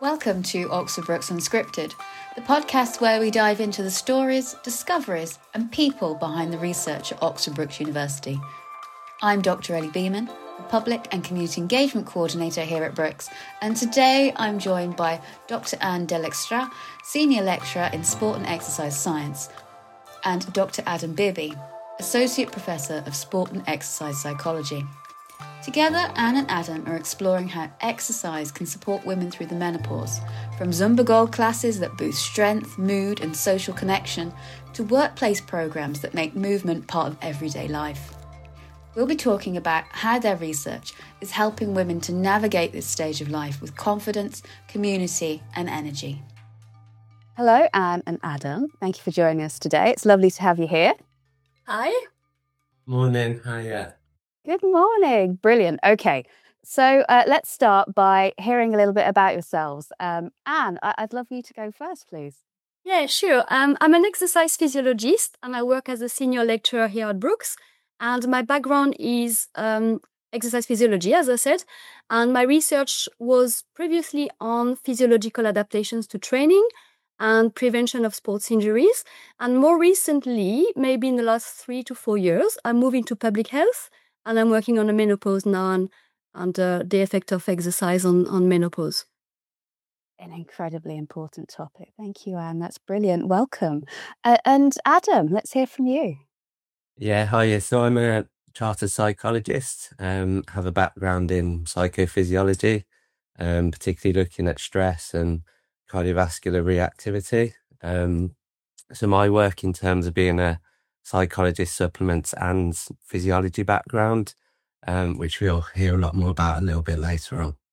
Welcome to Oxford Brookes Unscripted, the podcast where we dive into the stories, discoveries, and people behind the research at Oxford Brookes University. I'm Dr. Ellie Beeman, the Public and Community Engagement Coordinator here at Brookes, and today I'm joined by Dr. Anne Delextra, Senior Lecturer in Sport and Exercise Science, and Dr. Adam Bibby, Associate Professor of Sport and Exercise Psychology. Together, Anne and Adam are exploring how exercise can support women through the menopause, from Zumba Gold classes that boost strength, mood and social connection, to workplace programmes that make movement part of everyday life. We'll be talking about how their research is helping women to navigate this stage of life with confidence, community and energy. Hello, Anne and Adam. Thank you for joining us today. It's lovely to have you here. Hi. Morning. Hiya. Good morning. Brilliant. Okay, so let's start by hearing a little bit about yourselves. Anne, I'd love you to go first, please. Yeah, sure. I'm an exercise physiologist and I work as a senior lecturer here at Brookes. And my background is exercise physiology, as I said. And my research was previously on physiological adaptations to training and prevention of sports injuries. And more recently, maybe in the last 3 to 4 years, I moved into public health. And I'm working on the menopause now and the effect of exercise on menopause. An incredibly important topic. Thank you, Anne. That's brilliant. Welcome. And Adam, let's hear from you. Yeah, hiya. So I'm a chartered psychologist, have a background in psychophysiology, particularly looking at stress and cardiovascular reactivity. So my work in terms of being a psychologist supplements Anne's physiology background, which we'll hear a lot more about a little bit later on.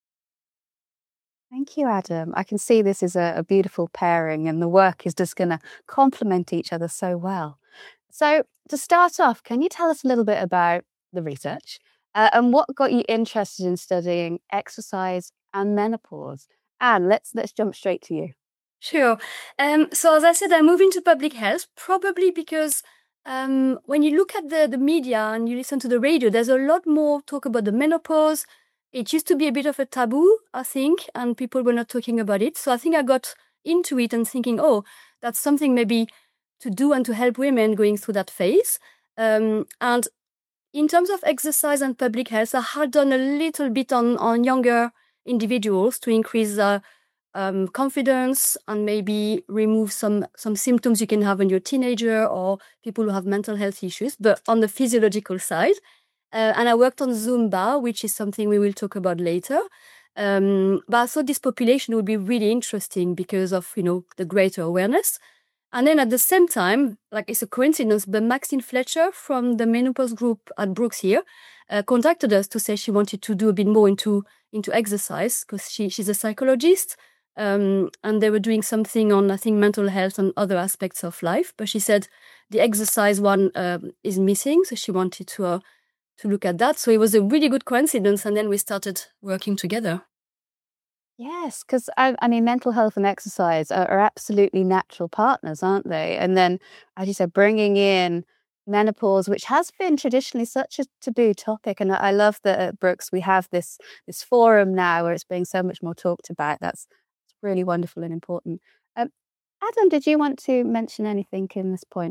Thank you, Adam. I can see this is a beautiful pairing and the work is just going to complement each other so well. So to start off, can you tell us a little bit about the research and what got you interested in studying exercise and menopause? Anne, let's jump straight to you. Sure. So as I said, I moved into public health probably because when you look at the media and you listen to the radio, there's a lot more talk about the menopause. It used to be a bit of a taboo, I think, and people were not talking about it. So I think I got into it and thinking, oh, that's something maybe to do and to help women going through that phase. And in terms of exercise and public health, I had done a little bit on younger individuals to increase confidence and maybe remove some symptoms you can have when you're a teenager or people who have mental health issues, but on the physiological side. And I worked on Zumba, which is something we will talk about later. But I thought this population would be really interesting because of, the greater awareness. And then at the same time, like it's a coincidence, but Maxine Fletcher from the menopause group at Brookes here contacted us to say she wanted to do a bit more into exercise because she's a psychologist. And they were doing something on, I think, mental health and other aspects of life. But she said the exercise one is missing, so she wanted to look at that. So it was a really good coincidence, and then we started working together. Yes, because I mean, mental health and exercise are absolutely natural partners, aren't they? And then, as you said, bringing in menopause, which has been traditionally such a taboo topic. And I love that at Brookes we have this forum now where it's being so much more talked about. That's really wonderful and important. Adam, did you want to mention anything in this point?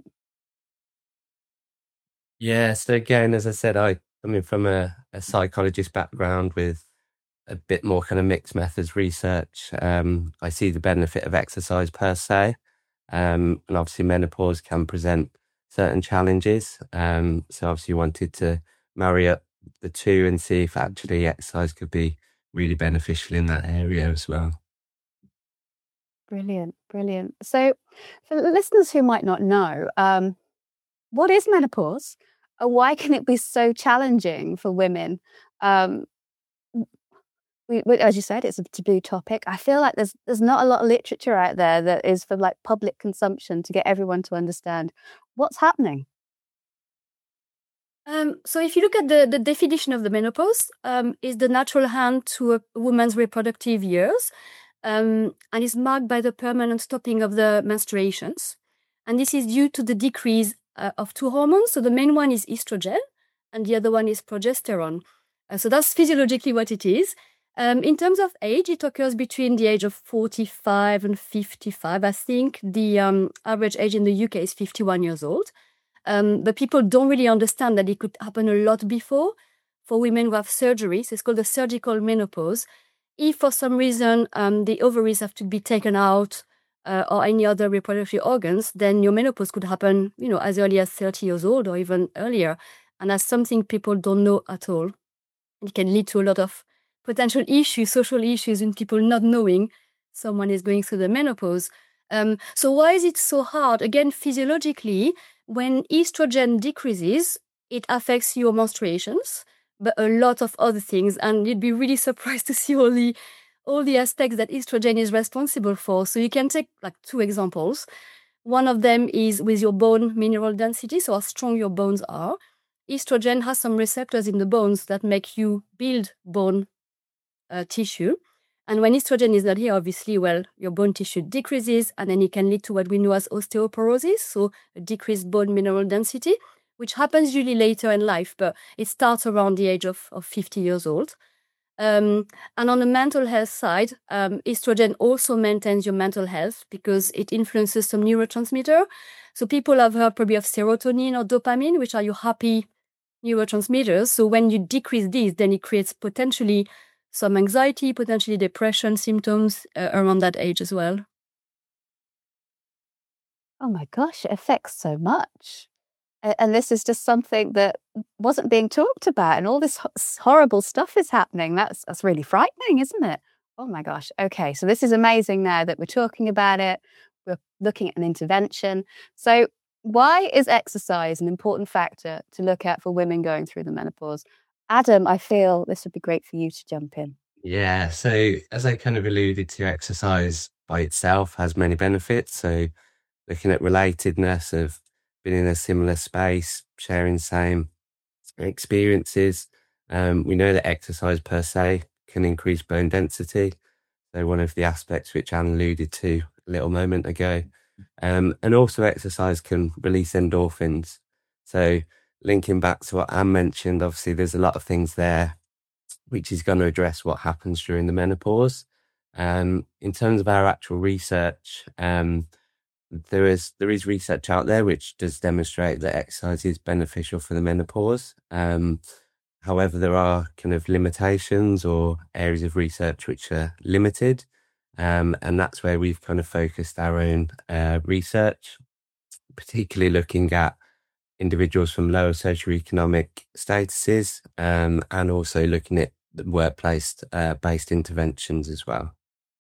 Yeah, so again, as I said, I mean, from a psychologist background with a bit more kind of mixed methods research, I see the benefit of exercise per se. And obviously menopause can present certain challenges. So obviously wanted to marry up the two and see if actually exercise could be really beneficial in that area as well. Brilliant. So for the listeners who might not know, what is menopause? Why can it be so challenging for women? As you said, it's a taboo topic. I feel like there's not a lot of literature out there that is for like public consumption to get everyone to understand what's happening. So if you look at the definition of the menopause, is the natural end to a woman's reproductive years. And is marked by the permanent stopping of the menstruations. And this is due to the decrease of two hormones. So the main one is estrogen and the other one is progesterone. So that's physiologically what it is. In terms of age, it occurs between the age of 45 and 55. I think the average age in the UK is 51 years old. But people don't really understand that it could happen a lot before. For women who have surgeries, it's called the surgical menopause. If for some reason the ovaries have to be taken out or any other reproductive organs, then your menopause could happen, as early as 30 years old or even earlier. And that's something people don't know at all. It can lead to a lot of potential issues, social issues, in people not knowing someone is going through the menopause. So why is it so hard? Again, physiologically, when estrogen decreases, it affects your menstruations, but a lot of other things. And you'd be really surprised to see all the aspects that estrogen is responsible for. So you can take like 2 examples. One of them is with your bone mineral density, so how strong your bones are. Estrogen has some receptors in the bones that make you build bone tissue. And when estrogen is not here, obviously, your bone tissue decreases, and then it can lead to what we know as osteoporosis, so a decreased bone mineral density, which happens usually later in life, but it starts around the age of 50 years old. And on the mental health side, estrogen also maintains your mental health because it influences some neurotransmitter. So people have heard probably of serotonin or dopamine, which are your happy neurotransmitters. So when you decrease these, then it creates potentially some anxiety, potentially depression symptoms around that age as well. Oh my gosh, it affects so much. And this is just something that wasn't being talked about, and all this horrible stuff is happening. That's really frightening, isn't it? Oh my gosh. Okay, so this is amazing now that we're talking about it. We're looking at an intervention. So why is exercise an important factor to look at for women going through the menopause? Adam, I feel this would be great for you to jump in. Yeah, so as I kind of alluded to, exercise by itself has many benefits. So looking at relatedness of being in a similar space, sharing same experiences. We know that exercise per se can increase bone density. So one of the aspects which Anne alluded to a little moment ago. And also exercise can release endorphins. So linking back to what Anne mentioned, obviously there's a lot of things there which is going to address what happens during the menopause. In terms of our actual research, there is research out there which does demonstrate that exercise is beneficial for the menopause. However, there are kind of limitations or areas of research which are limited. And that's where we've kind of focused our own research, particularly looking at individuals from lower socioeconomic statuses, and also looking at the workplace-based interventions as well.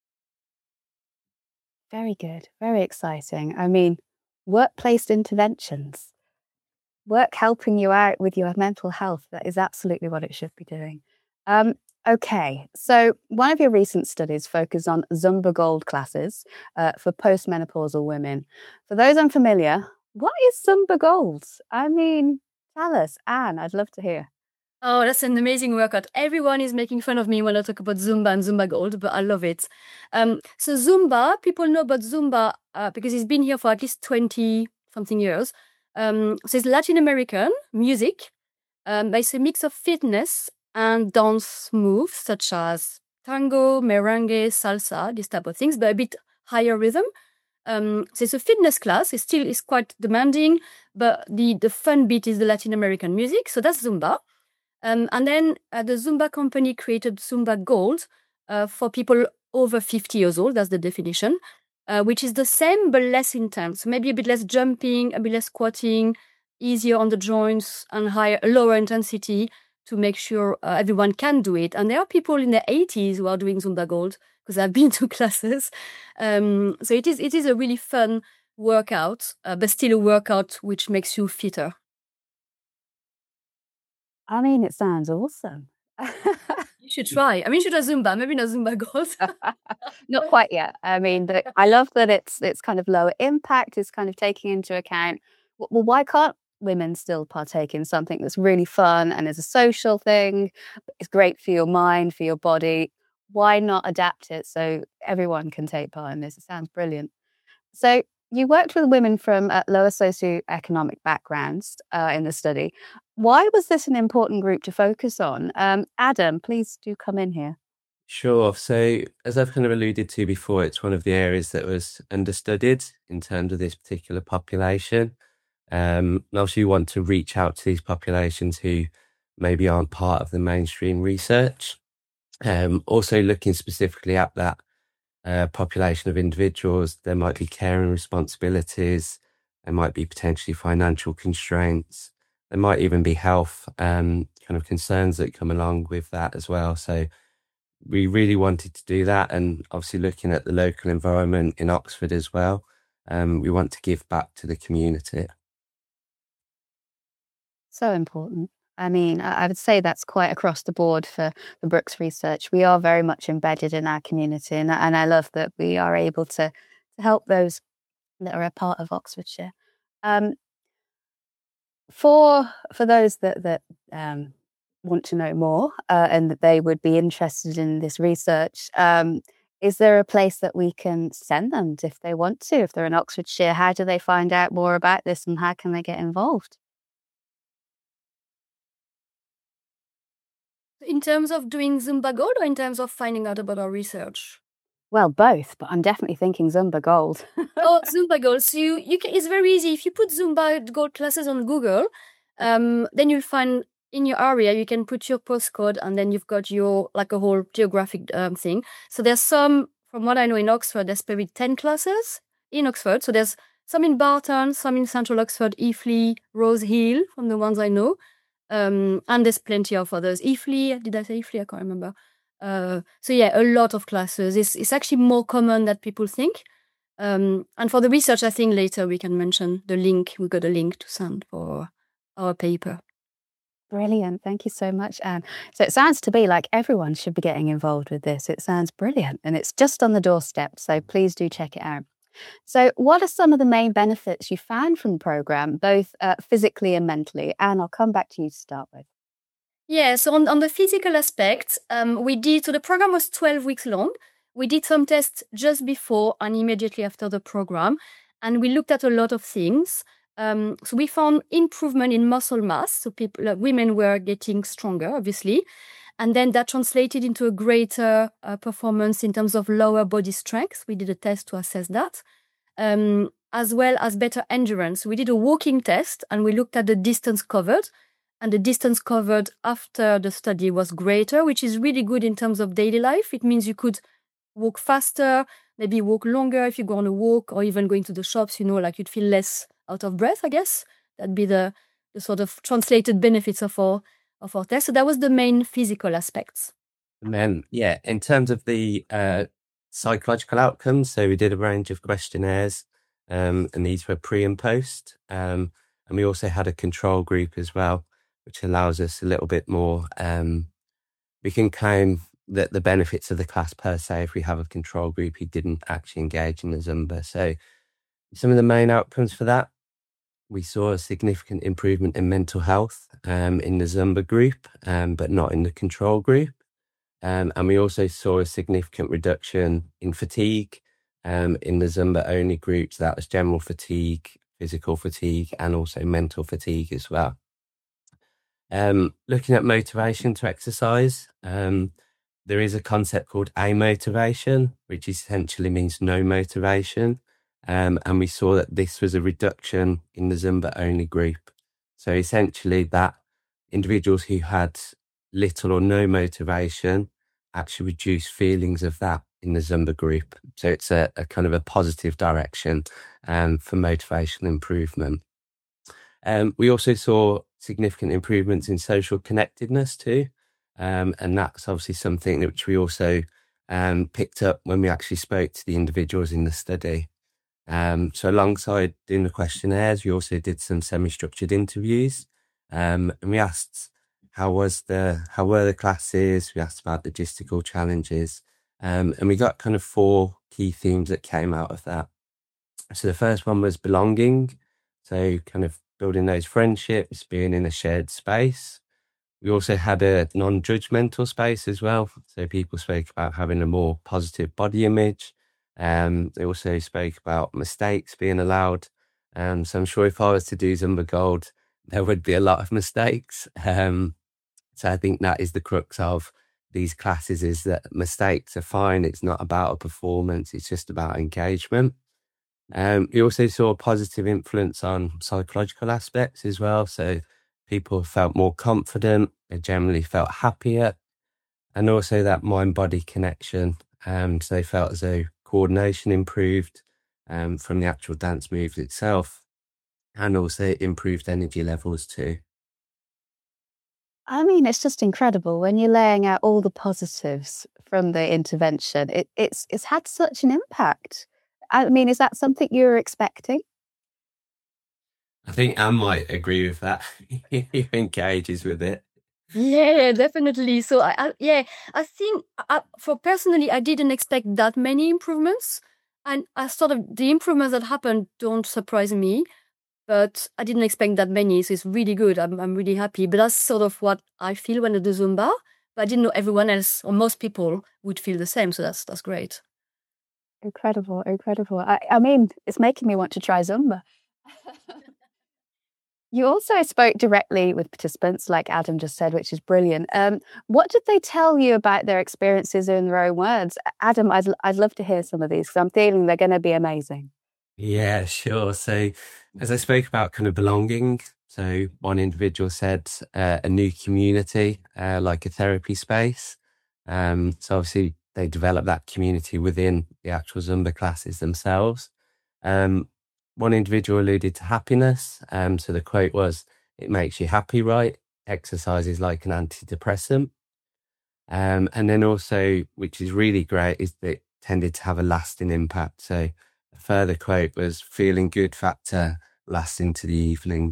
Very good. Very exciting. I mean, workplace interventions, work helping you out with your mental health. That is absolutely what it should be doing. Okay, so one of your recent studies focused on Zumba Gold classes for postmenopausal women. For those unfamiliar, what is Zumba Gold? I mean, tell us, Anne, I'd love to hear. Oh, that's an amazing workout. Everyone is making fun of me when I talk about Zumba and Zumba Gold, but I love it. So Zumba, people know about Zumba because it's been here for at least 20-something years. So it's Latin American music, but it's a mix of fitness and dance moves such as tango, merengue, salsa, this type of things, but a bit higher rhythm. So it's a fitness class. It's quite demanding, but the fun bit is the Latin American music. So that's Zumba. And then the Zumba company created Zumba Gold for people over 50 years old. That's the definition, which is the same but less intense. Maybe a bit less jumping, a bit less squatting, easier on the joints, and lower intensity to make sure everyone can do it. And there are people in their 80s who are doing Zumba Gold because I've been to classes. So it is a really fun workout, but still a workout which makes you fitter. I mean, it sounds awesome. You should try. I mean, you should have Zumba, maybe not Zumba Gold. Not quite yet. I mean, I love that it's kind of lower impact. It's kind of taking into account, well, why can't women still partake in something that's really fun and is a social thing? It's great for your mind, for your body. Why not adapt it so everyone can take part in this? It sounds brilliant. So you worked with women from lower socioeconomic backgrounds in the study. Why was this an important group to focus on? Adam, please do come in here. Sure. So, as I've kind of alluded to before, it's one of the areas that was understudied in terms of this particular population. And obviously, you want to reach out to these populations who maybe aren't part of the mainstream research. Also, looking specifically at that population of individuals, there might be caring responsibilities, there might be potentially financial constraints, there might even be health kind of concerns that come along with that as well. So, we really wanted to do that, and obviously looking at the local environment in Oxford as well, we want to give back to the community. So important. I mean, I would say that's quite across the board for the Brooks Research. We are very much embedded in our community, and I love that we are able to help those that are a part of Oxfordshire. For those that want to know more and that they would be interested in this research, is there a place that we can send them if they want to? If they're in Oxfordshire, how do they find out more about this and how can they get involved? In terms of doing Zumba Gold or in terms of finding out about our research? Well, both, but I'm definitely thinking Zumba Gold. Oh, Zumba Gold. So you can, it's very easy. If you put Zumba Gold classes on Google, then you'll find in your area, you can put your postcode and then you've got your, like a whole geographic thing. So there's some, from what I know in Oxford, there's maybe 10 classes in Oxford. So there's some in Barton, some in Central Oxford, Eafley, Rose Hill, from the ones I know. And there's plenty of others. Eafley, did I say Eafley? I can't remember. So yeah, a lot of classes. It's actually more common than people think. And for the research, I think later we can mention the link. We got a link to send for our paper. Brilliant. Thank you so much, Anne. So it sounds to be like everyone should be getting involved with this. It sounds brilliant and it's just on the doorstep. So please do check it out. So what are some of the main benefits you found from the programme, both physically and mentally? Anne, I'll come back to you to start with. Yeah, so on the physical aspect, so the program was 12 weeks long. We did some tests just before and immediately after the program, and we looked at a lot of things. So we found improvement in muscle mass. So women were getting stronger, obviously. And then that translated into a greater performance in terms of lower body strength. We did a test to assess that, as well as better endurance. We did a walking test and we looked at the distance covered. And the distance covered after the study was greater, which is really good in terms of daily life. It means you could walk faster, maybe walk longer if you go on a walk, or even going to the shops, like you'd feel less out of breath, I guess. That'd be the sort of translated benefits of our test. So that was the main physical aspects. And then, yeah, in terms of the psychological outcomes, so we did a range of questionnaires, and these were pre and post. And we also had a control group as well, which allows us a little bit more, we can claim that the benefits of the class per se if we have a control group who didn't actually engage in the Zumba. So some of the main outcomes for that, we saw a significant improvement in mental health in the Zumba group, but not in the control group. And we also saw a significant reduction in fatigue in the Zumba-only groups. That was general fatigue, physical fatigue, and also mental fatigue as well. Looking at motivation to exercise, there is a concept called amotivation, which essentially means no motivation. And we saw that this was a reduction in the Zumba-only group. So essentially that individuals who had little or no motivation actually reduced feelings of that in the Zumba group. So it's a kind of a positive direction for motivational improvement. We also saw significant improvements in social connectedness too. And that's obviously something which we also picked up when we actually spoke to the individuals in the study. So alongside doing the questionnaires, we also did some semi-structured interviews, and we asked how were the classes. We asked about logistical challenges, and we got kind of 4 key themes that came out of that. So the first one was belonging, so kind of building those friendships, being in a shared space. We also had a non-judgmental space as well, so people spoke about having a more positive body image. They also spoke about mistakes being allowed. So I'm sure if I was to do Zumba Gold, there would be a lot of mistakes. So I think that is the crux of these classes is that mistakes are fine. It's not about a performance. It's just about engagement. We also saw a positive influence on psychological aspects as well. So people felt more confident, they generally felt happier, and also that mind-body connection. So they felt as though coordination improved from the actual dance moves itself, and also improved energy levels too. I mean, it's just incredible when you're laying out all the positives from the intervention. It's had such an impact. I mean, is that something you were expecting? I think Anne might agree with that. He engages with it. Yeah, definitely. So I think for personally, I didn't expect that many improvements, and I sort of the improvements that happened don't surprise me, but I didn't expect that many. So it's really good. I'm really happy. But that's sort of what I feel when I do Zumba. But I didn't know everyone else or most people would feel the same. So that's great. Incredible. I mean, it's making me want to try Zumba. You also spoke directly with participants, like Adam just said, which is brilliant. What did they tell you about their experiences in their own words? Adam, I'd love to hear some of these because I'm feeling they're going to be amazing. Yeah, sure. So as I spoke about kind of belonging, so one individual said a new community, like a therapy space. So obviously they develop that community within the actual Zumba classes themselves. One individual alluded to happiness. So the quote was, "It makes you happy, right? Exercise is like an antidepressant." And then also, which is really great, is that it tended to have a lasting impact. So a further quote was, "Feeling good factor lasts into the evening."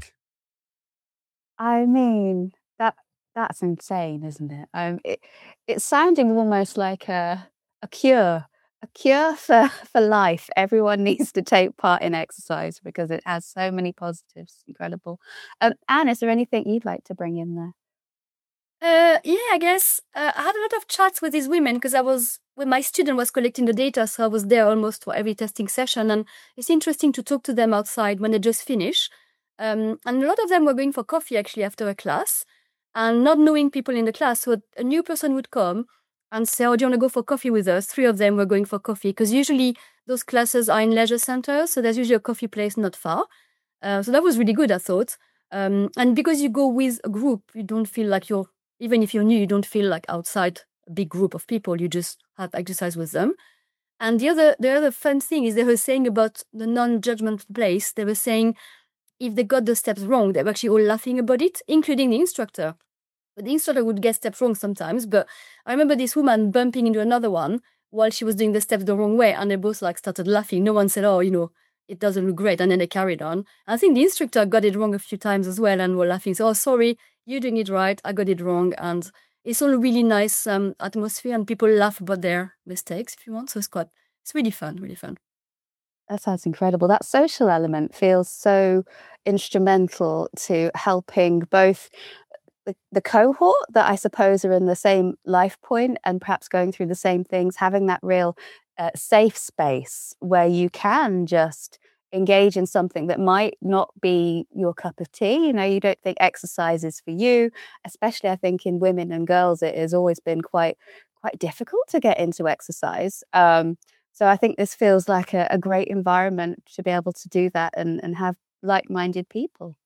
I mean, that's insane, isn't it? It's sounding almost like a cure for life. Everyone needs to take part in exercise because it has so many positives. Incredible. Anne, is there anything you'd like to bring in there? Yeah, I guess I had a lot of chats with these women because when my student was collecting the data, so I was there almost for every testing session, and it's interesting to talk to them outside when they just finish. And a lot of them were going for coffee actually after a class, and not knowing people in the class. So a new person would come and say, "Oh, do you want to go for coffee with us?" 3 of them were going for coffee because usually those classes are in leisure centers, so there's usually a coffee place not far. So that was really good, I thought. And because you go with a group, you don't feel like even if you're new, you don't feel like outside a big group of people. You just have exercise with them. And the other fun thing is they were saying about the non-judgmental place. They were saying if they got the steps wrong, they were actually all laughing about it, including the instructor. But the instructor would get steps wrong sometimes. But I remember this woman bumping into another one while she was doing the steps the wrong way, and they both started laughing. No one said, "Oh, it doesn't look great," and then they carried on. I think the instructor got it wrong a few times as well and were laughing. So, "Oh, sorry, you're doing it right, I got it wrong." And it's all a really nice atmosphere, and people laugh about their mistakes if you want. So it's really fun, really fun. That sounds incredible. That social element feels so instrumental to helping both the cohort that I suppose are in the same life point and perhaps going through the same things, having that real safe space where you can just engage in something that might not be your cup of tea. You don't think exercise is for you, especially I think in women and girls, it has always been quite difficult to get into exercise. So I think this feels like a great environment to be able to do that and have like-minded people.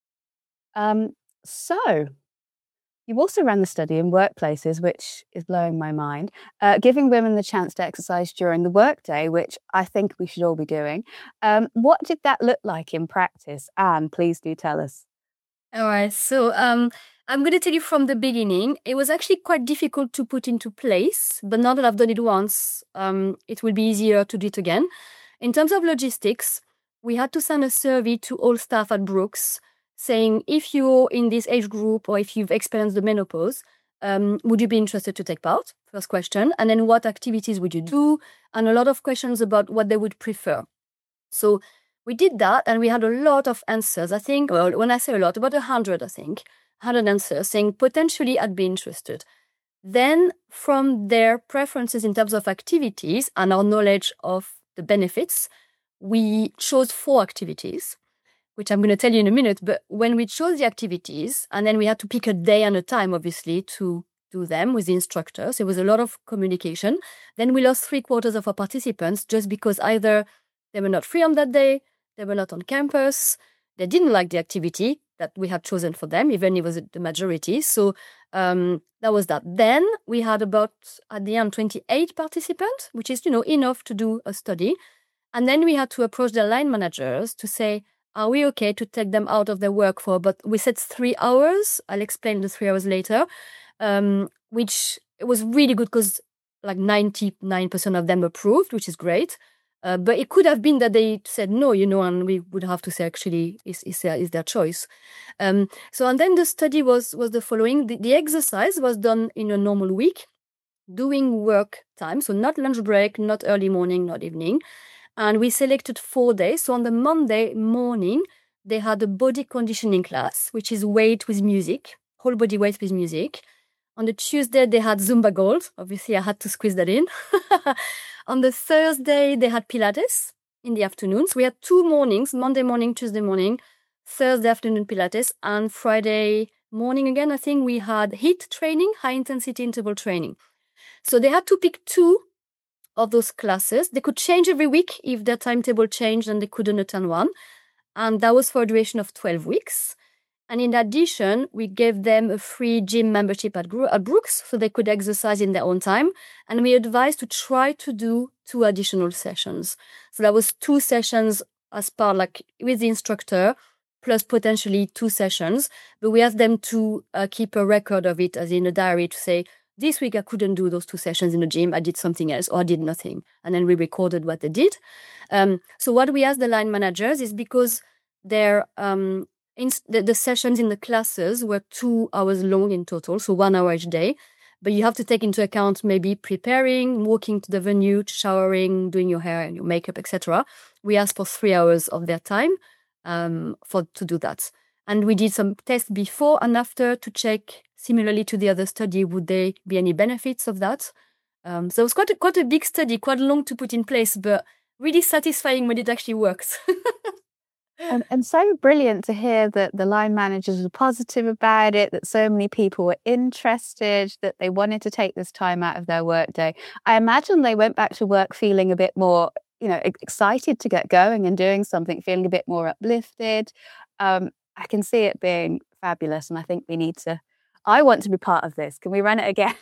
So you also ran the study in workplaces, which is blowing my mind, giving women the chance to exercise during the workday, which I think we should all be doing. What did that look like in practice? Anne, please do tell us. All right. So I'm going to tell you from the beginning. It was actually quite difficult to put into place, but now that I've done it once, it will be easier to do it again. In terms of logistics, we had to send a survey to all staff at Brooks saying, if you're in this age group or if you've experienced the menopause, would you be interested to take part? First question. And then what activities would you do? And a lot of questions about what they would prefer. So we did that and we had a lot of answers. I think, well, when I say a lot, about 100, I think, 100 answers saying potentially I'd be interested. Then from their preferences in terms of activities and our knowledge of the benefits, we chose 4 activities, which I'm going to tell you in a minute. But when we chose the activities, and then we had to pick a day and a time, obviously, to do them with the instructors. There was a lot of communication. Then we lost 3/4 of our participants just because either they were not free on that day, they were not on campus, they didn't like the activity that we had chosen for them, even if it was the majority. So that was that. Then we had about, at the end, 28 participants, which is, enough to do a study. And then we had to approach the line managers to say, are we okay to take them out of their work for, but we said 3 hours. I'll explain the 3 hours later, which it was really good because like 99% of them approved, which is great. But it could have been that they said no, and we would have to say, actually, is their choice. And then the study was the following. The exercise was done in a normal week, doing work time, so not lunch break, not early morning, not evening. And we selected 4 days. So on the Monday morning, they had a body conditioning class, which is weight with music, whole body weight with music. On the Tuesday, they had Zumba Gold. Obviously, I had to squeeze that in. On the Thursday, they had Pilates in the afternoons. We had 2 mornings, Monday morning, Tuesday morning, Thursday afternoon Pilates, and Friday morning again, I think we had HIIT training, high intensity interval training. So they had to pick 2 of those classes. They could change every week if their timetable changed and they couldn't attend one. And that was for a duration of 12 weeks. And in addition, we gave them a free gym membership at Brooks so they could exercise in their own time. And we advised to try to do 2 additional sessions. So that was 2 sessions as part, like with the instructor, plus potentially 2 sessions. But we asked them to keep a record of it, as in a diary, to say, this week I couldn't do those 2 sessions in the gym. I did something else, or I did nothing. And then we recorded what they did. So what we asked the line managers is because their the sessions in the classes were 2 hours long in total, so 1 hour each day. But you have to take into account maybe preparing, walking to the venue, showering, doing your hair and your makeup, etc. We asked for 3 hours of their time to do that. And we did some tests before and after to check, similarly to the other study, would there be any benefits of that? So it was quite a big study, quite long to put in place, but really satisfying when it actually works. And so brilliant to hear that the line managers were positive about it, that so many people were interested, that they wanted to take this time out of their workday. I imagine they went back to work feeling a bit more, excited to get going and doing something, feeling a bit more uplifted. I can see it being fabulous, and I think I want to be part of this. Can we run it again?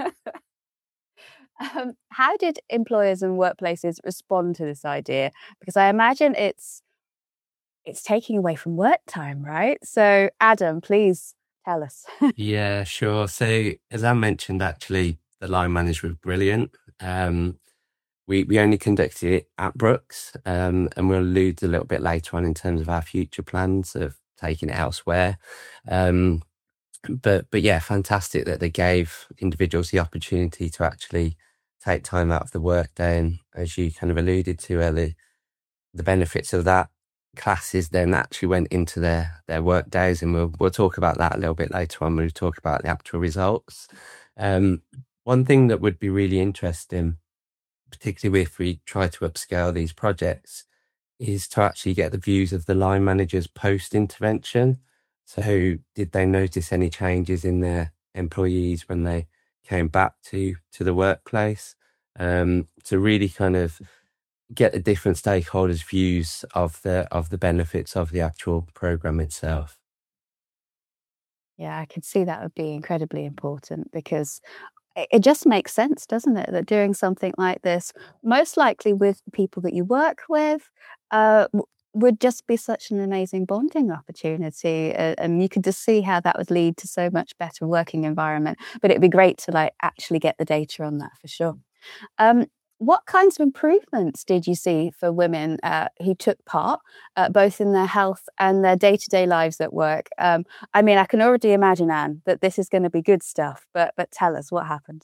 How did employers and workplaces respond to this idea? Because I imagine it's taking away from work time, right? So Adam, please tell us. Yeah, sure. So as I mentioned, actually, the line manager was brilliant. We only conducted it at Brooks, and we'll allude a little bit later on in terms of our future plans of taking it elsewhere. But yeah, fantastic that they gave individuals the opportunity to actually take time out of the workday. And as you kind of alluded to earlier, the benefits of that classes then actually went into their work days, and we'll talk about that a little bit later on when we talk about the actual results. One thing that would be really interesting, particularly if we try to upscale these projects, is to actually get the views of the line managers post-intervention. So did they notice any changes in their employees when they came back to the workplace? To really kind of get the different stakeholders' views of the benefits of the actual program itself. Yeah, I can see that would be incredibly important, because it just makes sense, doesn't it, that doing something like this, most likely with people that you work with, would just be such an amazing bonding opportunity, and you could just see how that would lead to so much better working environment. But it'd be great to actually get the data on that for sure. What kinds of improvements did you see for women who took part, both in their health and their day-to-day lives at work? I can already imagine, Anne, that this is going to be good stuff, but tell us what happened.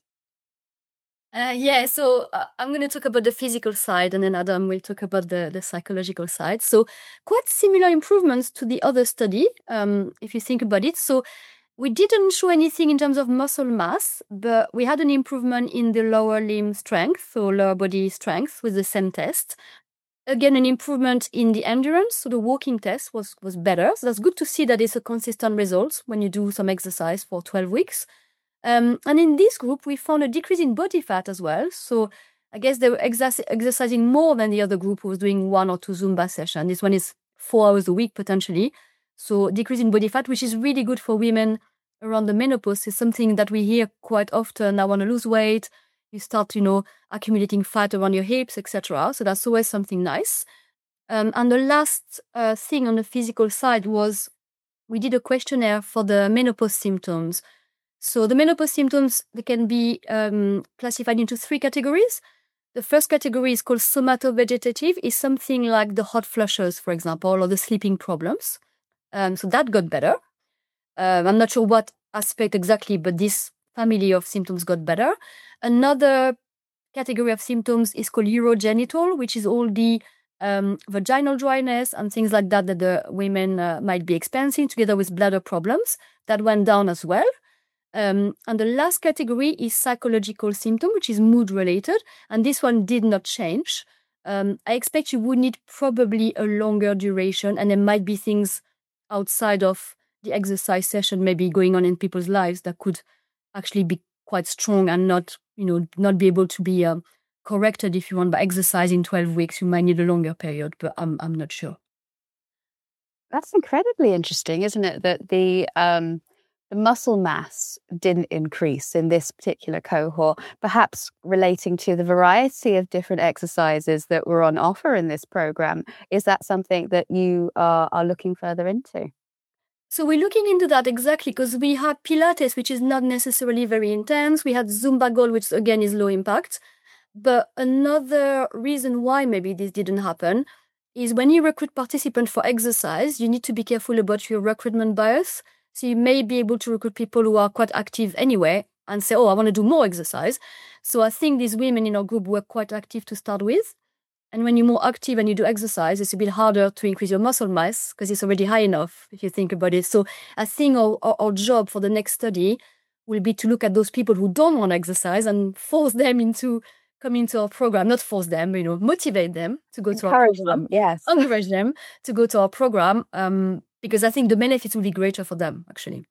So I'm going to talk about the physical side, and then Adam will talk about the psychological side. So quite similar improvements to the other study, if you think about it. So we didn't show anything in terms of muscle mass, but we had an improvement in the lower limb strength, so lower body strength with the same test. Again, an improvement in the endurance, so the walking test was better. So that's good to see that it's a consistent result when you do some exercise for 12 weeks. And in this group, we found a decrease in body fat as well. So I guess they were exercising more than the other group who was doing 1 or 2 Zumba sessions. This one is 4 hours a week potentially. So decrease in body fat, which is really good for women around the menopause, is something that we hear quite often. I want to lose weight. You start, accumulating fat around your hips, etc. So that's always something nice. And the last thing on the physical side was we did a questionnaire for the menopause symptoms. So the menopause symptoms, they can be classified into 3 categories. The first category is called somatovegetative. It's something like the hot flushes, for example, or the sleeping problems. So that got better. I'm not sure what aspect exactly, but this family of symptoms got better. Another category of symptoms is called urogenital, which is all the vaginal dryness and things like that the women might be experiencing together with bladder problems. That went down as well. And the last category is psychological symptom, which is mood related. And this one did not change. I expect you would need probably a longer duration, and there might be things outside of the exercise session maybe going on in people's lives that could actually be quite strong and not be able to be corrected, if you want, by exercising 12 weeks. You might need a longer period, but I'm not sure. That's incredibly interesting, isn't it? That the muscle mass didn't increase in this particular cohort, perhaps relating to the variety of different exercises that were on offer in this program. Is that something that you are looking further into? So we're looking into that exactly because we had Pilates, which is not necessarily very intense. We had Zumba Gold, which again is low impact. But another reason why maybe this didn't happen is when you recruit participants for exercise, you need to be careful about your recruitment bias. So you may be able to recruit people who are quite active anyway and say, I want to do more exercise. So I think these women in our group were quite active to start with. And when you're more active and you do exercise, it's a bit harder to increase your muscle mass because it's already high enough, if you think about it. So I think our job for the next study will be to look at those people who don't want to exercise and force them into coming to our program. Not force them, motivate them to go to our program. Encourage them to go to our program because I think the benefits will be greater for them, actually.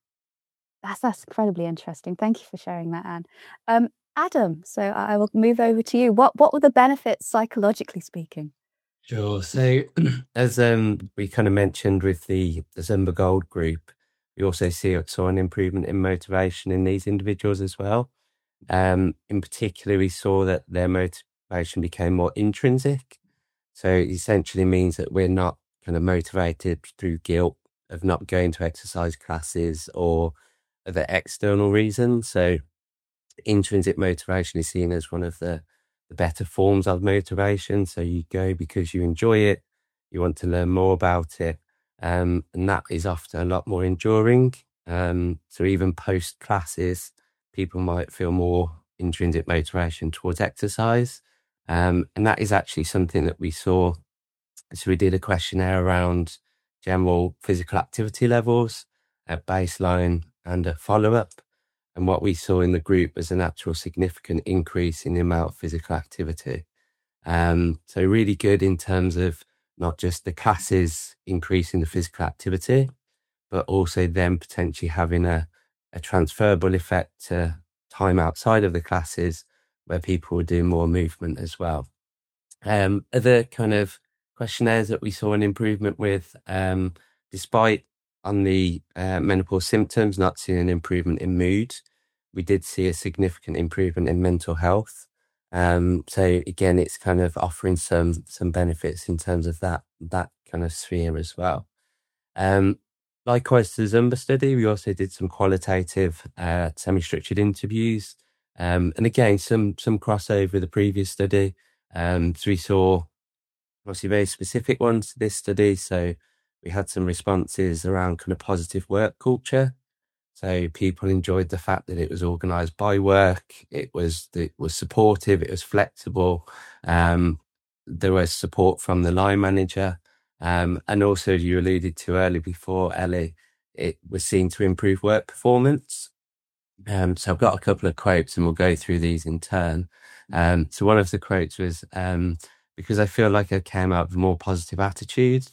That's incredibly interesting. Thank you for sharing that, Anne. Adam, so I will move over to you. What were the benefits psychologically speaking? Sure. So as we kind of mentioned with the Zumba Gold group, we also saw an improvement in motivation in these individuals as well. In particular, we saw that their motivation became more intrinsic. So it essentially means that we're not kind of motivated through guilt of not going to exercise classes or other external reasons. So intrinsic motivation is seen as one of the better forms of motivation. So you go because you enjoy it, you want to learn more about it, and that is often a lot more enduring. So even post classes, people might feel more intrinsic motivation towards exercise. And that is actually something that we saw. So we did a questionnaire around general physical activity levels at baseline and a follow-up. And what we saw in the group was an actual significant increase in the amount of physical activity. So really good in terms of not just the classes increasing the physical activity, but also them potentially having a transferable effect to time outside of the classes where people would do more movement as well. Other kind of questionnaires that we saw an improvement with, despite on the menopause symptoms not seeing an improvement in mood, we did see a significant improvement in mental health. So again, it's kind of offering some benefits in terms of that kind of sphere as well. Likewise to the Zumba study, we also did some qualitative semi-structured interviews. And again, some crossover with the previous study. So we saw obviously very specific ones to this study. So we had some responses around kind of positive work culture. So people enjoyed the fact that it was organised by work. It was supportive. It was flexible. There was support from the line manager. And also, you alluded to earlier before, Ellie, it was seen to improve work performance. So I've got a couple of quotes and we'll go through these in turn. So one of the quotes was, because I feel like I came out with a more positive attitude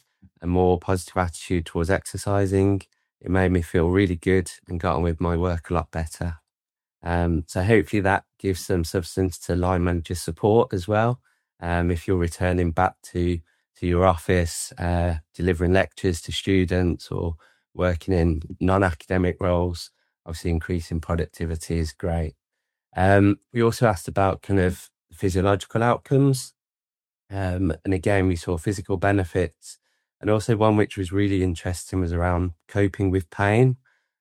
towards exercising, it made me feel really good and got on with my work a lot better. So hopefully that gives some substance to line manager support as well. If you're returning back to your office, delivering lectures to students or working in non-academic roles, obviously increasing productivity is great. We also asked about kind of physiological outcomes. And again, we saw physical benefits. And also one which was really interesting was around coping with pain.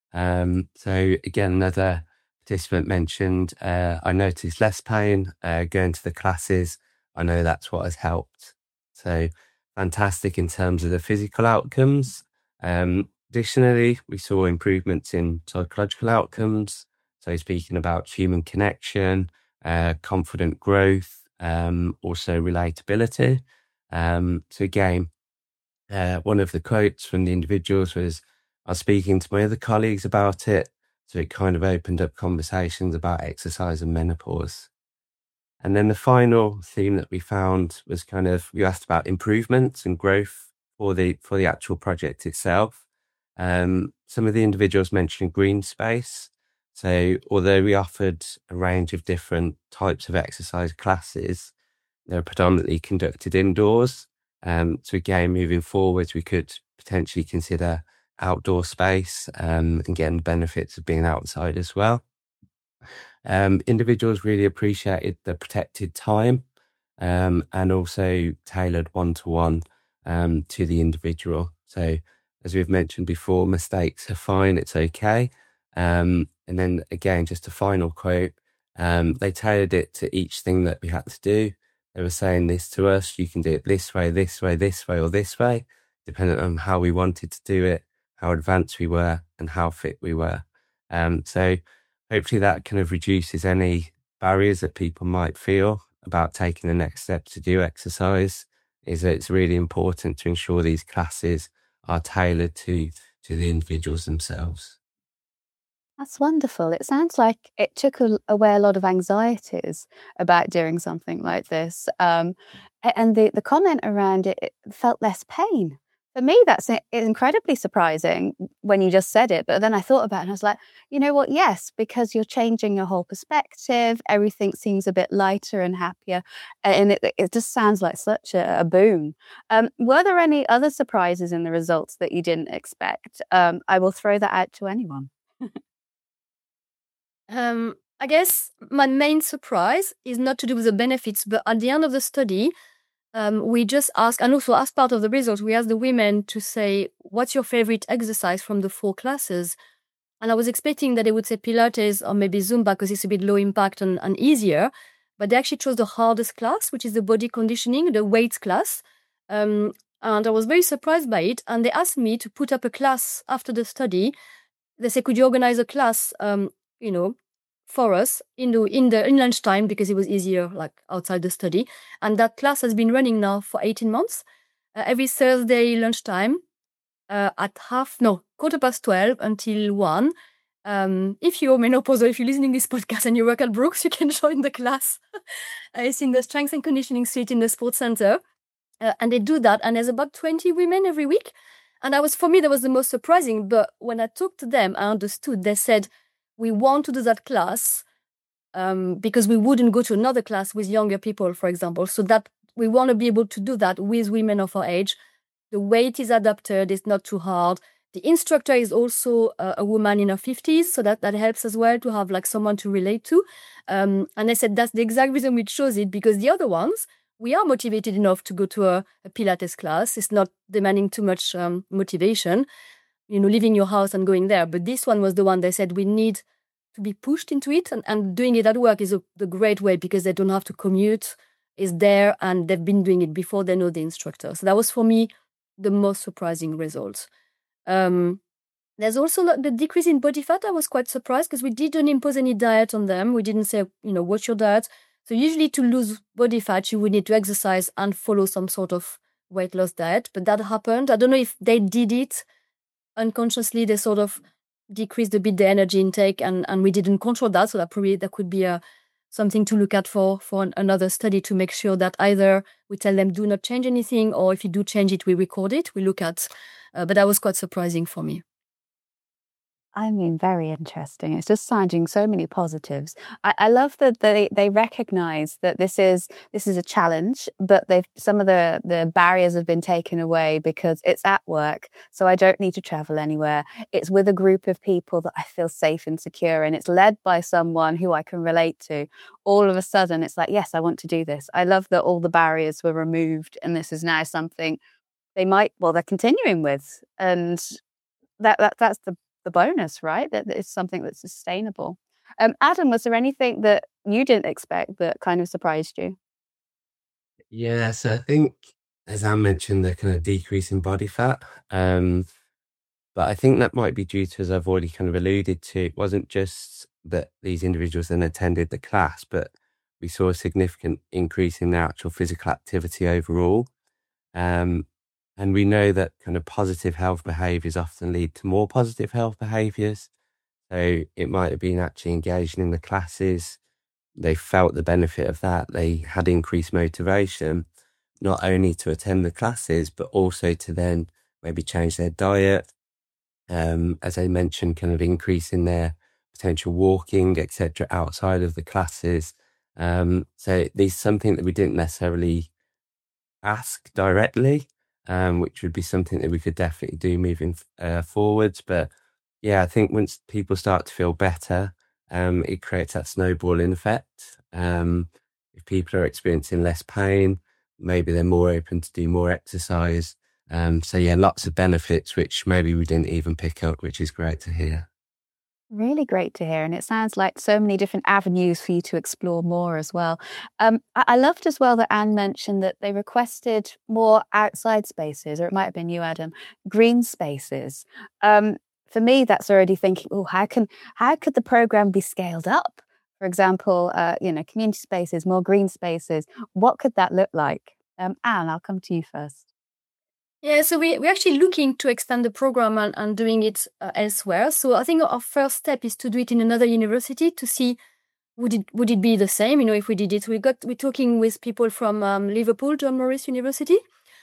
So again, another participant mentioned, I noticed less pain going to the classes. I know that's what has helped. So fantastic in terms of the physical outcomes. Additionally, we saw improvements in psychological outcomes. So speaking about human connection, confident growth, also relatability. So again, one of the quotes from the individuals was, I was speaking to my other colleagues about it. So it kind of opened up conversations about exercise and menopause. And then the final theme that we found was kind of, we asked about improvements and growth for the actual project itself. Some of the individuals mentioned green space. So although we offered a range of different types of exercise classes, they were predominantly conducted indoors. So again, moving forwards, we could potentially consider outdoor space and getting the benefits of being outside as well. Individuals really appreciated the protected time and also tailored one-to-one to the individual. So as we've mentioned before, mistakes are fine, it's okay. And then again, just a final quote, they tailored it to each thing that we had to do. They were saying this to us, you can do it this way, this way, this way, or this way, depending on how we wanted to do it, how advanced we were, and how fit we were. So hopefully that kind of reduces any barriers that people might feel about taking the next step to do exercise. Is that it's really important to ensure these classes are tailored to the individuals themselves. That's wonderful. It sounds like it took away a lot of anxieties about doing something like this. And the comment around it felt less pain. For me, that's incredibly surprising when you just said it. But then I thought about it and I was like, you know what? Yes, because you're changing your whole perspective. Everything seems a bit lighter and happier. And it just sounds like such a boon. Were there any other surprises in the results that you didn't expect? I will throw that out to anyone. I guess my main surprise is not to do with the benefits, but at the end of the study, we just asked, and also as part of the results, we asked the women to say, what's your favorite exercise from the 4 classes? And I was expecting that they would say Pilates or maybe Zumba because it's a bit low impact and easier, but they actually chose the hardest class, which is the body conditioning, the weights class. And I was very surprised by it. And they asked me to put up a class after the study. They said, could you organize a class, for us in lunchtime, because it was easier like outside the study. And that class has been running now for 18 months, every Thursday lunchtime at 12:15 until 1. If you're menopausal, if you're listening to this podcast and you work at Brooks, you can join the class. It's in the Strength and Conditioning Suite in the Sports Center. And they do that. And there's about 20 women every week. And for me, that was the most surprising. But when I talked to them, I understood. They said, we want to do that class because we wouldn't go to another class with younger people, for example. So that we want to be able to do that with women of our age. The weight is adapted. It's not too hard. The instructor is also a woman in her 50s. So that helps as well to have like someone to relate to. And I said, that's the exact reason we chose it, because the other ones, we are motivated enough to go to a Pilates class. It's not demanding too much motivation, leaving your house and going there. But this one was the one they said we need to be pushed into it. And doing it at work is the great way, because they don't have to commute. It's there and they've been doing it before. They know the instructor. So that was for me the most surprising results. There's also the decrease in body fat. I was quite surprised because we didn't impose any diet on them. We didn't say, what's your diet? So usually to lose body fat, you would need to exercise and follow some sort of weight loss diet. But that happened. I don't know if they did it unconsciously. They sort of decreased a bit the energy intake and we didn't control that. So that could be something to look at for another study to make sure that either we tell them do not change anything, or if you do change it, we record it, we look at. But that was quite surprising for me. I mean, very interesting. It's just sounding so many positives. I love that they recognize that this is a challenge, but they've some of the barriers have been taken away because it's at work, so I don't need to travel anywhere. It's with a group of people that I feel safe and secure, and it's led by someone who I can relate to. All of a sudden, it's like, yes, I want to do this. I love that all the barriers were removed, and this is now something they're continuing with, and that's the bonus, right? That it's something that's sustainable. Adam, was there anything that you didn't expect that kind of surprised you? Yeah, so I think, as I mentioned, the kind of decrease in body fat. But I think that might be due to, as I've already kind of alluded to, it wasn't just that these individuals then attended the class, but we saw a significant increase in their actual physical activity overall. And we know that kind of positive health behaviours often lead to more positive health behaviours. So it might have been actually engaging in the classes. They felt the benefit of that. They had increased motivation, not only to attend the classes, but also to then maybe change their diet. As I mentioned, kind of increasing their potential walking, etc., outside of the classes. So this is something that we didn't necessarily ask directly, which would be something that we could definitely do moving forwards. But yeah, I think once people start to feel better, it creates that snowballing effect. If people are experiencing less pain, maybe they're more open to do more exercise. So yeah, lots of benefits, which maybe we didn't even pick up, which is great to hear. Really great to hear. And it sounds like so many different avenues for you to explore more as well. I loved as well that Anne mentioned that they requested more outside spaces, or it might have been you, Adam, green spaces. For me, that's already thinking, oh, how could the program be scaled up? For example, community spaces, more green spaces. What could that look like? Anne, I'll come to you first. Yeah, so we're actually looking to extend the program and doing it elsewhere. So I think our first step is to do it in another university to see would it be the same, if we did it. We're talking with people from Liverpool, John Morris University.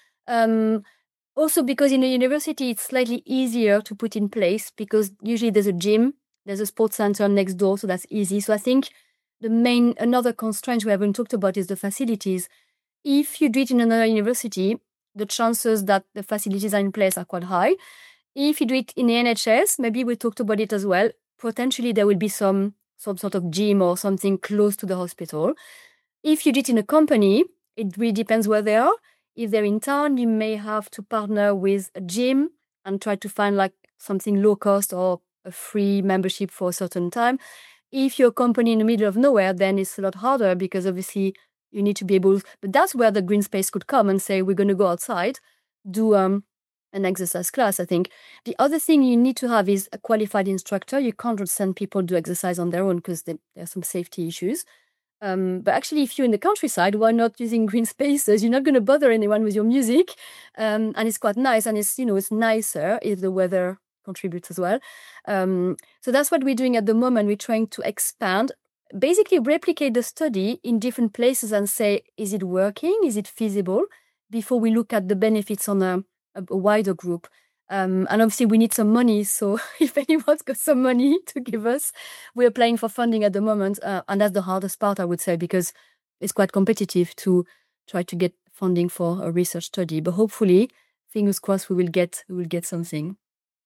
Also because in a university, it's slightly easier to put in place because usually there's a gym, there's a sports center next door, so that's easy. So I think another constraint we haven't talked about is the facilities. If you do it in another university, the chances that the facilities are in place are quite high. If you do it in the NHS, maybe we talked about it as well, potentially there will be some sort of gym or something close to the hospital. If you do it in a company, it really depends where they are. If they're in town, you may have to partner with a gym and try to find like something low cost or a free membership for a certain time. If you're a company in the middle of nowhere, then it's a lot harder because obviously you need to be able, but that's where the green space could come and say, we're going to go outside, do an exercise class. I think the other thing you need to have is a qualified instructor. You can't just send people to exercise on their own because there are some safety issues. But actually, if you're in the countryside, why not using green spaces? You're not going to bother anyone with your music. And it's quite nice. And it's nicer if the weather contributes as well. So that's what we're doing at the moment. We're trying to expand, basically replicate the study in different places and say, is it working? Is it feasible? Before we look at the benefits on a wider group. And obviously we need some money. So if anyone's got some money to give us, we're applying for funding at the moment. And that's the hardest part, I would say, because it's quite competitive to try to get funding for a research study. But hopefully, fingers crossed, we will get something.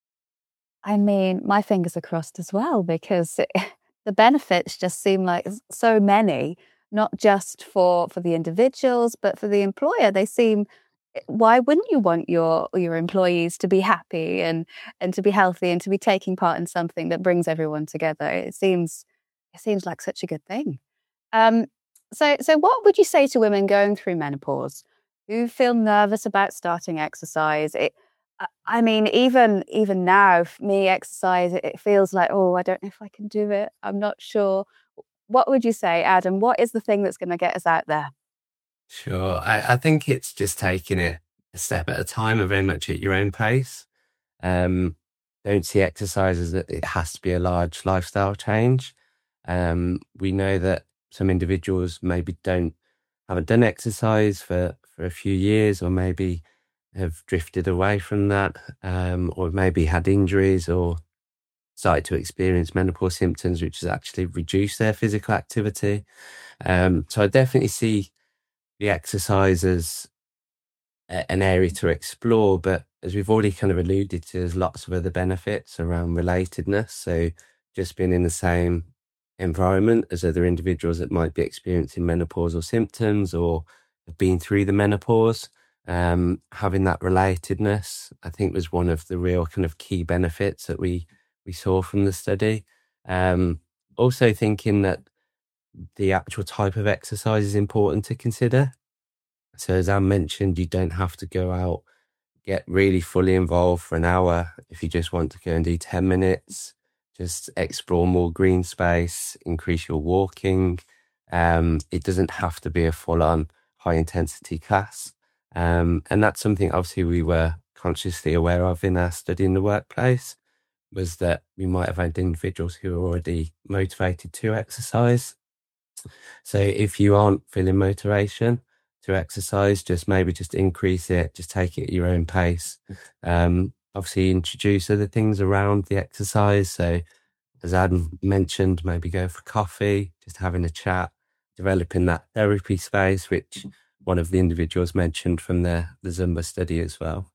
I mean, my fingers are crossed as well, because the benefits just seem like so many, not just for the individuals, but for the employer. They seem, why wouldn't you want your employees to be happy and to be healthy and to be taking part in something that brings everyone together? It seems like such a good thing. So what would you say to women going through menopause who feel nervous about starting exercise? I mean, even now, for me, exercise, it feels like, oh, I don't know if I can do it. I'm not sure. What would you say, Adam? What is the thing that's going to get us out there? Sure. I think it's just taking it a step at a time and very much at your own pace. Don't see exercise as that it has to be a large lifestyle change. We know that some individuals maybe haven't done exercise for a few years, or maybe have drifted away from that, or maybe had injuries or started to experience menopause symptoms, which has actually reduced their physical activity. So I definitely see the exercise as an area to explore, but as we've already kind of alluded to, there's lots of other benefits around relatedness. So just being in the same environment as other individuals that might be experiencing menopausal symptoms or have been through the menopause, having that relatedness, I think, was one of the real kind of key benefits that we saw from the study. Also thinking that the actual type of exercise is important to consider. So as I mentioned, you don't have to go out, get really fully involved for an hour. If you just want to go and do 10 minutes, just explore more green space, increase your walking. It doesn't have to be a full-on high-intensity class. And that's something obviously we were consciously aware of in our study in the workplace, was that we might have had individuals who are already motivated to exercise. So if you aren't feeling motivation to exercise, just increase it, just take it at your own pace. Obviously introduce other things around the exercise. So as Adam mentioned, maybe go for coffee, just having a chat, developing that therapy space, which one of the individuals mentioned from the Zumba study as well.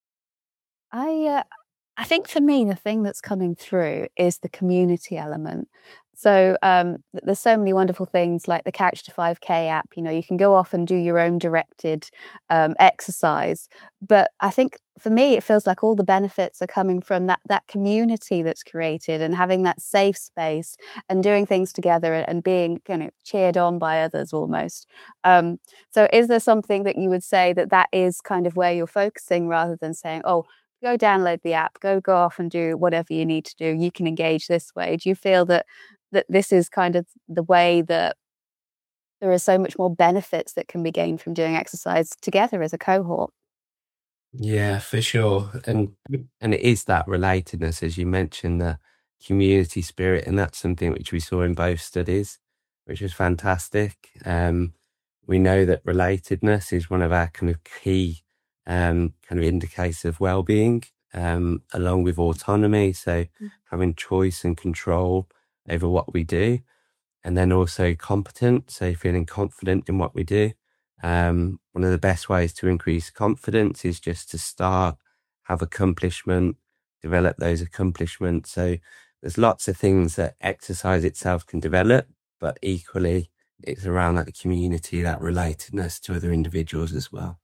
I think for me, the thing that's coming through is the community element. So there's so many wonderful things like the Couch to 5K app. You know, you can go off and do your own directed exercise. But I think for me, it feels like all the benefits are coming from that community that's created and having that safe space and doing things together and being kind of cheered on by others almost. So is there something that you would say that is kind of where you're focusing rather than saying, oh, go download the app, go off and do whatever you need to do. You can engage this way. Do you feel that this is kind of the way that there are so much more benefits that can be gained from doing exercise together as a cohort? Yeah, for sure. And it is that relatedness, as you mentioned, the community spirit, and that's something which we saw in both studies, which was fantastic. We know that relatedness is one of our kind of key kind of indicators of well-being, along with autonomy. So having choice and control over what we do, and then also competent. So feeling confident in what we do. One of the best ways to increase confidence is just to start, have accomplishment, develop those accomplishments. So there's lots of things that exercise itself can develop, but equally it's around that community, that relatedness to other individuals as well.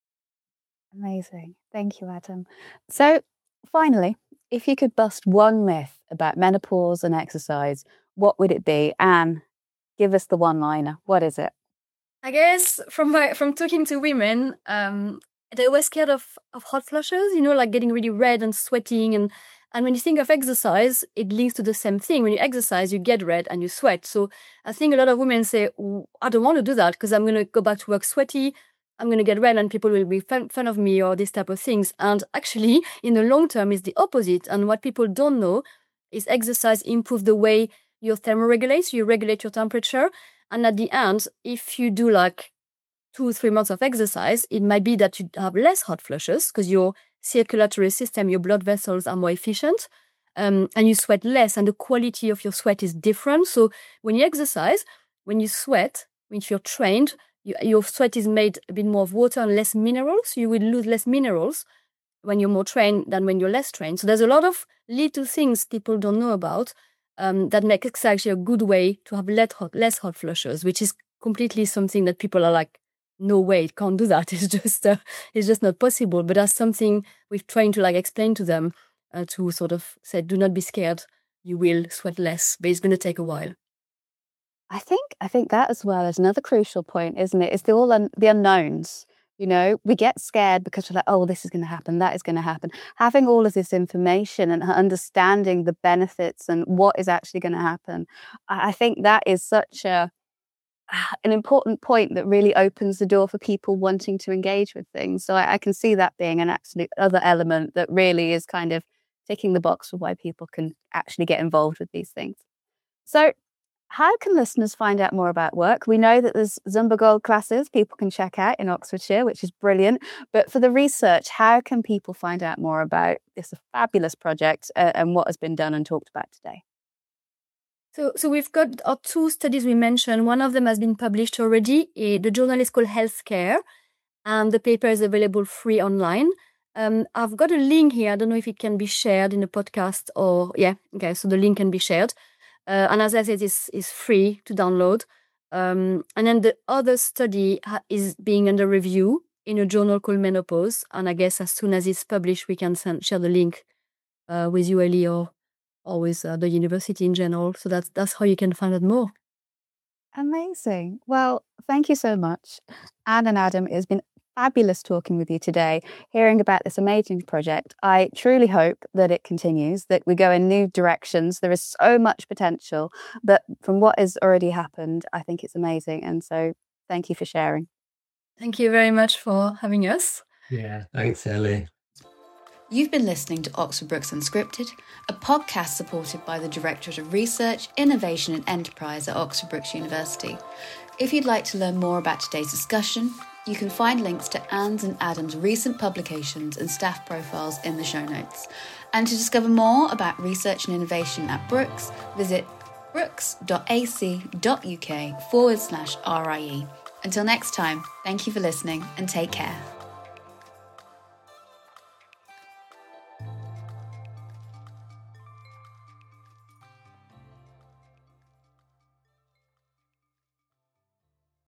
Amazing. Thank you, Adam. So finally, if you could bust one myth about menopause and exercise, what would it be? Anne, give us the one-liner. What is it? I guess from talking to women, they're always scared of hot flushes, you know, like getting really red and sweating. And when you think of exercise, it links to the same thing. When you exercise, you get red and you sweat. So I think a lot of women say, I don't want to do that because I'm going to go back to work sweaty. I'm going to get red and people will be fun of me or this type of things. And actually, in the long term, it's the opposite. And what people don't know is exercise improves the way your thermoregulates, you regulate your temperature. And at the end, if you do like 2-3 months of exercise, it might be that you have less hot flushes because your circulatory system, your blood vessels are more efficient, and you sweat less and the quality of your sweat is different. So when you exercise, when you sweat, if you're trained, your sweat is made a bit more of water and less minerals. You will lose less minerals when you're more trained than when you're less trained. So there's a lot of little things people don't know about that makes it actually a good way to have less hot flushes, which is completely something that people are like, no way, it can't do that. It's just not possible. But that's something we've trying to like explain to them to sort of say, do not be scared. You will sweat less, but it's going to take a while. I think that as well is another crucial point, isn't it? It's the unknowns. You know, we get scared because we're like, oh, this is going to happen, that is going to happen. Having all of this information and understanding the benefits and what is actually going to happen, I think that is such an important point that really opens the door for people wanting to engage with things. So I can see that being an absolute other element that really is kind of ticking the box for why people can actually get involved with these things. So how can listeners find out more about work? We know that there's Zumba Gold classes people can check out in Oxfordshire, which is brilliant. But for the research, how can people find out more about this fabulous project and what has been done and talked about today? So we've got our 2 studies we mentioned. One of them has been published already. The journal is called Healthcare, and the paper is available free online. I've got a link here. I don't know if it can be shared in the podcast or... Yeah, okay, so the link can be shared. And as I said, it's free to download. And then the other study is being under review in a journal called Menopause. And I guess as soon as it's published, we can share the link with you, Ellie, or with the university in general. So that's how you can find out more. Amazing. Well, thank you so much. Anne and Adam, it's been fabulous talking with you today, hearing about this amazing project. I truly hope that it continues, that we go in new directions. There is so much potential, but from what has already happened, I think it's amazing. And so thank you for sharing. Thank you very much for having us. Yeah, thanks, Ellie. You've been listening to Oxford Brookes Unscripted, a podcast supported by the Directorate of Research, Innovation and Enterprise at Oxford Brookes University. If you'd like to learn more about today's discussion, you can find links to Anne's and Adam's recent publications and staff profiles in the show notes. And to discover more about research and innovation at Brookes, visit brookes.ac.uk/RIE. Until next time, thank you for listening and take care.